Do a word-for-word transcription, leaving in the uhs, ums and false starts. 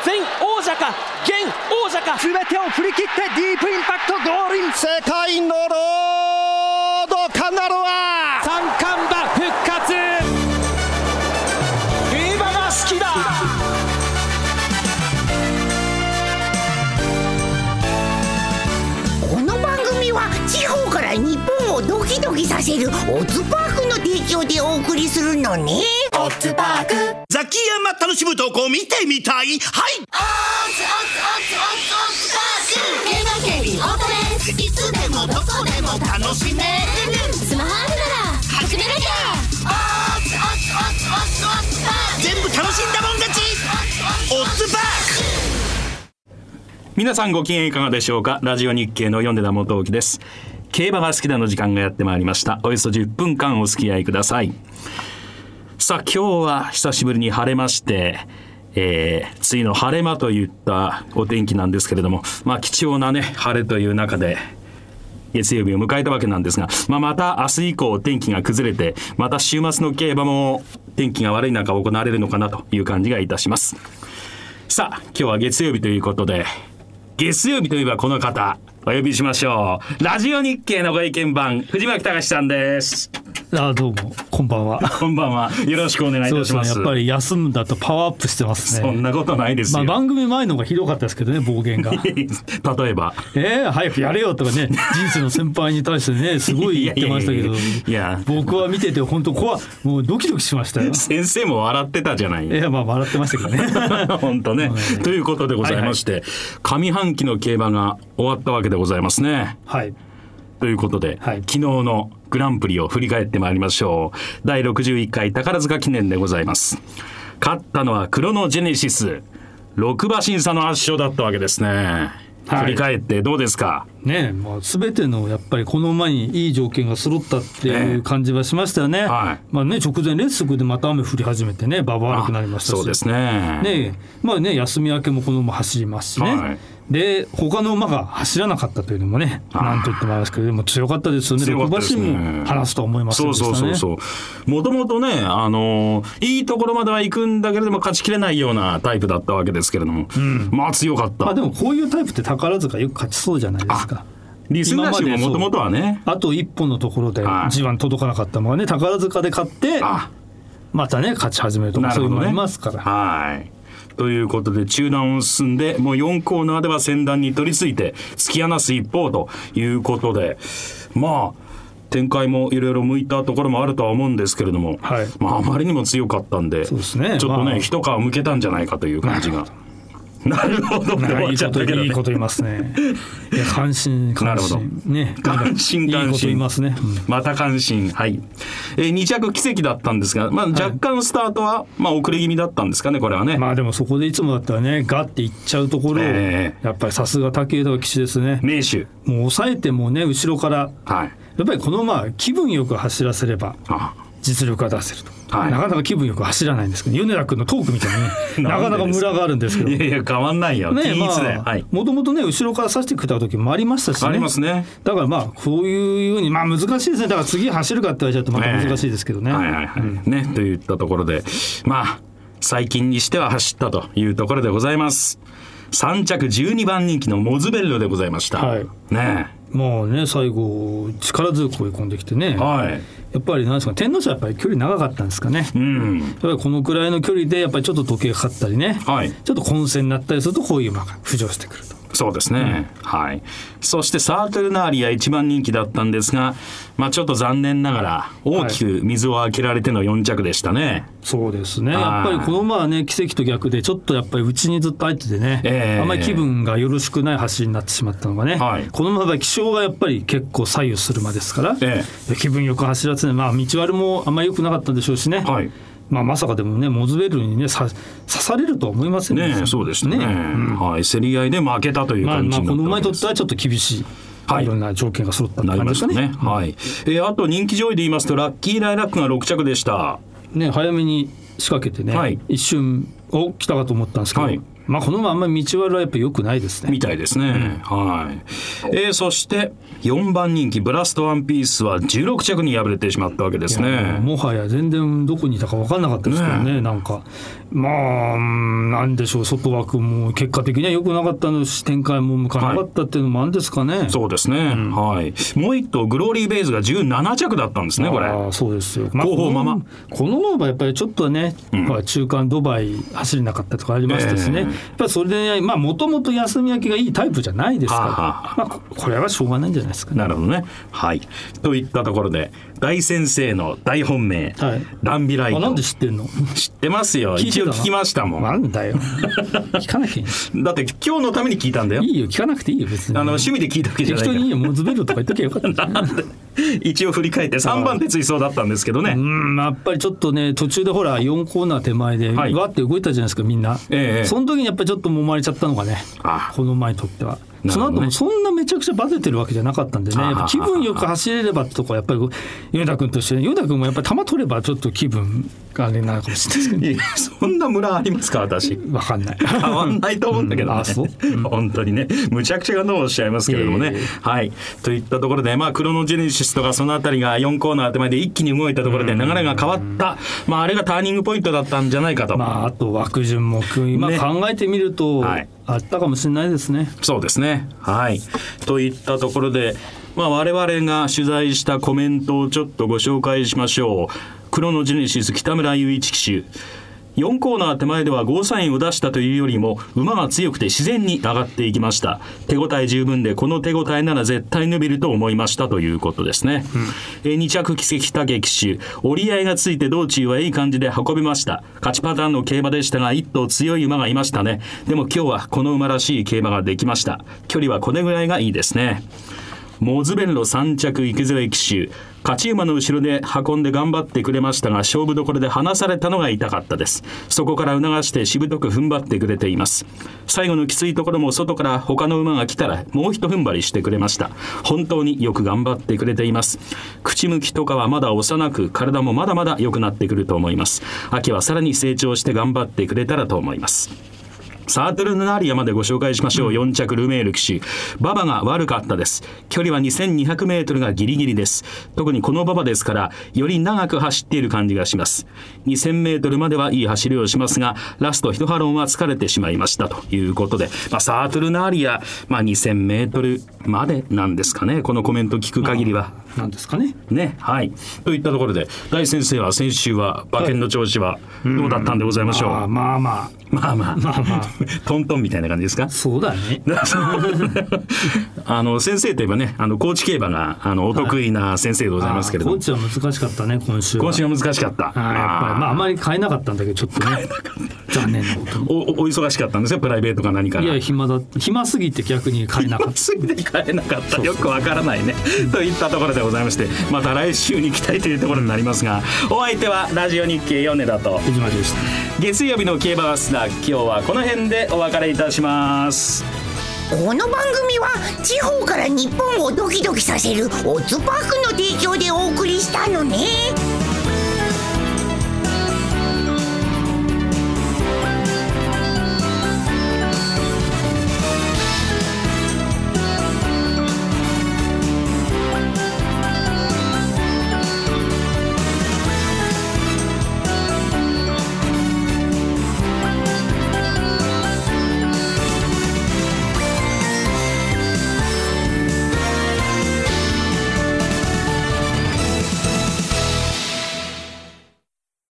全王者か現王者か、 全てを振り切ってディープインパクトゴールイン、 世界のロードカナロア三冠馬復活。競馬が好きだ。 この番組は地方から日本をドキドキさせるオッズパークの提供でお送りするのね。 オッズパーク、 ザキヤマ楽しむ投稿見てみたい。はい、 オッズオッズオッズオッズオッズパーク、競馬競輪オートレース、いつでもどこでも楽しめる。スマホあるなら始めなきゃ。オッズオッズオッズオッズオッズパーク、 全部楽しんだもん勝ち。オッズパーク。 皆さんご機嫌いかがでしょうか。ラジオ日経の米田元興です。競馬が好きだの時間がやってまいりました。およそじゅっぷんかんお付き合いください。さあ今日は久しぶりに晴れまして、えー、梅雨の晴れ間といったお天気なんですけれども、まあ貴重なね晴れという中で月曜日を迎えたわけなんですが、まあ、また明日以降天気が崩れて、また週末の競馬も天気が悪い中行われるのかなという感じがいたします。さあ今日は月曜日ということで、月曜日といえばこの方お呼びしましょう。ラジオ日経のご意見番藤巻隆さんです。 あ、どうもこんばんは。 こんばんは、よろしくお願いいたします。 そうですね、やっぱり休むんだとパワーアップしてますね。 そんなことないですよ、 まあ、番組前の方がひどかったですけどね、暴言が例えばえー、早くやれよとかね、人生の先輩に対してねすごい言ってましたけど、 いや僕は見てて本当怖い、もうドキドキしましたよ。 先生も笑ってたじゃない。 いや、まあ笑ってましたけどね本当ね、ということでございまして、はいはい、上半期の競馬が終わったわけでございますね。 はい、 ということで、はい、昨日のグランプリを振り返ってまいりましょう。だいろくじゅういっかい宝塚記念でございます。勝ったのはクロノジェネシス、ろくば審査の圧勝だったわけですね。はい、振り返ってどうですかね。まあ、全てのやっぱりこの馬にいい条件が揃ったっていう感じはしましたよね。はい、まあね、直前レッスンでまた雨降り始めてね、馬場悪くなりましたし。 そうですね。 ね、まあね、休み明けもこの馬走りますしね。はい、で他の馬が走らなかったというのもね、なんと言ってもありますけど、でも強かったですよね。ろくばしも話すと思いますでしたね。 そうそうそうそう。もともとね、あのいいところまでは行くんだけれども勝ちきれないようなタイプだったわけですけれども、うん、まあ強かった。 まあ、でもこういうタイプって宝塚よく勝ちそうじゃないですか。 リスナーシももともとはね、 あと一本のところで ジーワン 届かなかったのがね、宝塚で勝ってまたね勝ち始めるとか、そういうのもありますから。 はい、ということで中段を進んでもうよんコーナーでは先団に取り付いて突き放す一方ということで、まあ展開もいろいろ向いたところもあるとは思うんですけれども、はい、まあ、あまりにも強かったんで、 そうですね、 ちょっとね、 まあ、 一皮向けたんじゃないかという感じが。なるほどって思っちゃったけどね。 いいこと言いますね。いや、感心感心ね、 感心感心、 いいこと言いますね、うん、 また感心。はい、えー、に着奇跡だったんですが、まあ、若干スタートは、まあ、遅れ気味だったんですかね、これはね。 まあでもそこでいつもだったらねガッていっちゃうところを、えー、やっぱりさすが武枝騎手ですね。 名手、 もう抑えてもね後ろから、はい、やっぱりこのまあ気分よく走らせれば実力が出せると。はい、なかなか気分よく走らないんですけど、米田君のトークみたいに、ね、なかなかムラがあるんですけど、 いやいや変わんないよ、 ね、まあもともとね後ろから刺してきた時もありましたしね。 ありますね。 だからまあこういうように、まあ難しいですね。だから次走るかって言われちゃうとまた難しいですけどね。 はいはいはい、うん、ね、といったところで、まあ最近にしては走ったというところでございます。さん着じゅうにばん人気のモズベッロでございました。はい、ね、 もうね最後力強く追い込んできてね、はい、やっぱりなんですか、天皇賞はやっぱり距離長かったんですかね、うん、やっぱりこのくらいの距離でやっぱりちょっと時計がかかったりね、はい、ちょっと混戦になったりするとこういう馬が浮上してくると。 そうですね、うん、はい。そしてサートルナーリア一番人気だったんですが、まあ、ちょっと残念ながら大きく水を開けられてのよん着でしたね。はい、 そうですね、やっぱりこの馬はね奇跡と逆でちょっとやっぱり内にずっと入っててね、えー、あんまり気分がよろしくない走りになってしまったのがね、はい、この馬は気象がやっぱり結構左右する馬ですから、えー、気分よく走らせない、まあ、道悪もあんまり良くなかったでしょうしね、はい、まあ、まさかでもねモズベルにね刺されるとは思いませんでしたね。 そうですね、うん、はい、競り合いで負けたという感じになったわけです。まあ、まあこの馬にとってはちょっと厳しい、はい、いろんな条件が揃ったって感じですかね。なりましたね、はい。えー、あと人気上位で言いますとラッキーライラックがろく着でした、 ね、早めに仕掛けてね、はい、一瞬お来たかと思ったんですけど、はい、 まあ、このまま道悪はやっぱり良くないですね。 みたいですね、うん、はい。えー、そしてよんばん人気ブラストワンピースはじゅうろく着に敗れてしまったわけですね。 もはや全然どこにいたか分かんなかったですからね、ね。なんかまあなんでしょう、外枠も結果的には良くなかったのし、展開も向かなかったっていうのもあるんですかね、 はい、そうですね、うん、はい。もう一頭グローリーベイズがじゅうなな着だったんですね、これ。 あ、そうですよ、 まあ、後方ままこのままやっぱりちょっとね、うん、中間ドバイ走れなかったとかありましたしね、えー、やっぱりそれでもともと休み明けがいいタイプじゃないですから、まあ、これはしょうがないんじゃないですかね。 なるほどね、はい。といったところで大先生の大本命、はい、ダンビライト。 あ、なんで知ってんの？ 知ってますよ、一応聞きましたもん。 なんだよ聞かなきゃいいだって今日のために聞いたんだよ。 いいよ、聞かなくていいよ別に。 あの趣味で聞いたわけじゃないから。 適当にいいよ、もうズベルとか言っときゃよかったなんで一応振り返ってさんばん手追走だったんですけどね。 うん、やっぱりちょっとね、途中でほらよんコーナー手前でわって動いたじゃないですか、みんな、ええ、その時にやっぱりちょっと揉まれちゃったのがね、ああ、この前にとっては。その後もそんなめちゃくちゃバテてるわけじゃなかったんでね、やっぱ気分よく走れればってとこはやっぱり米田君としてね、米田君もやっぱり球取ればちょっと気分があれなのかもしれないですけど、ね、いやそんなムラありますか私。 分かんない変わんないと思うんだけどね、うん、あ、そう、うん、本当にね、むちゃくちゃなおっしゃいますけれどもね、えー、はい。といったところで、まあ、クロノジェネシスとかそのあたりがよんコーナー手前で一気に動いたところで流れが変わった、まあ、あれがターニングポイントだったんじゃないかと、 まあ、あと枠順も今考えてみると、ね、はい、あったかもしれないですね。 そうですね、はい。といったところで、まあ、我々が取材したコメントをちょっとご紹介しましょう。クロノジェネシス北村雄一騎手、よんコーナー手前ではゴーサインを出したというよりも馬が強くて自然に上がっていきました。手応え十分で、この手応えなら絶対伸びると思いましたということですね、うん。えに着奇跡武騎手、折り合いがついて道中はいい感じで運びました。勝ちパターンの競馬でしたが、一頭強い馬がいましたね。でも今日はこの馬らしい競馬ができました。距離はこれぐらいがいいですね。モズベンロさん着池添騎手、勝ち馬の後ろで運んで頑張ってくれましたが、勝負どころで離されたのが痛かったです。そこから促してしぶとく踏ん張ってくれています。最後のきついところも外から他の馬が来たらもう一踏ん張りしてくれました。本当によく頑張ってくれています。口向きとかはまだ幼く、体もまだまだ良くなってくると思います。秋はさらに成長して頑張ってくれたらと思います。サートルナーリアまでご紹介しましょう。よん着ルメール騎手、馬場が悪かったです。距離はにせんにひゃくメートルがギリギリです。特にこの馬場ですからより長く走っている感じがします。にせんメートルまではいい走りをしますが、ラスト一ハロンは疲れてしまいましたということで、まあ、サートルナーリア、まあ、にせんメートルまでなんですかね、このコメント聞く限りは。 なんですかね。 ね、はい。といったところで、大先生は先週は馬券の調子はどうだったんでございましょう。 はい、まあまあまあまあまあまあトントンみたいな感じですか。 そうだねあの先生といえばね、あの高知競馬があのお得意な先生でございますけれども、 はい、高知は難しかったね今週は。 今週は難しかった。 あやっぱりまああまり買えなかったんだけど、ちょっとね残念なことに お, お忙しかったんですよ、プライベートか何か。 いや暇だ暇すぎて逆に買えなかった暇すぎて買えなかった。よくわからないねといったところでございまして、また来週に期待というところになりますが、お相手はラジオ日経米田と藤巻でした。 月曜日の競馬はスター、今日はこの辺でお別れいたします。 この番組は地方から日本をドキドキさせるオッズパークの提供でお送りしたのね。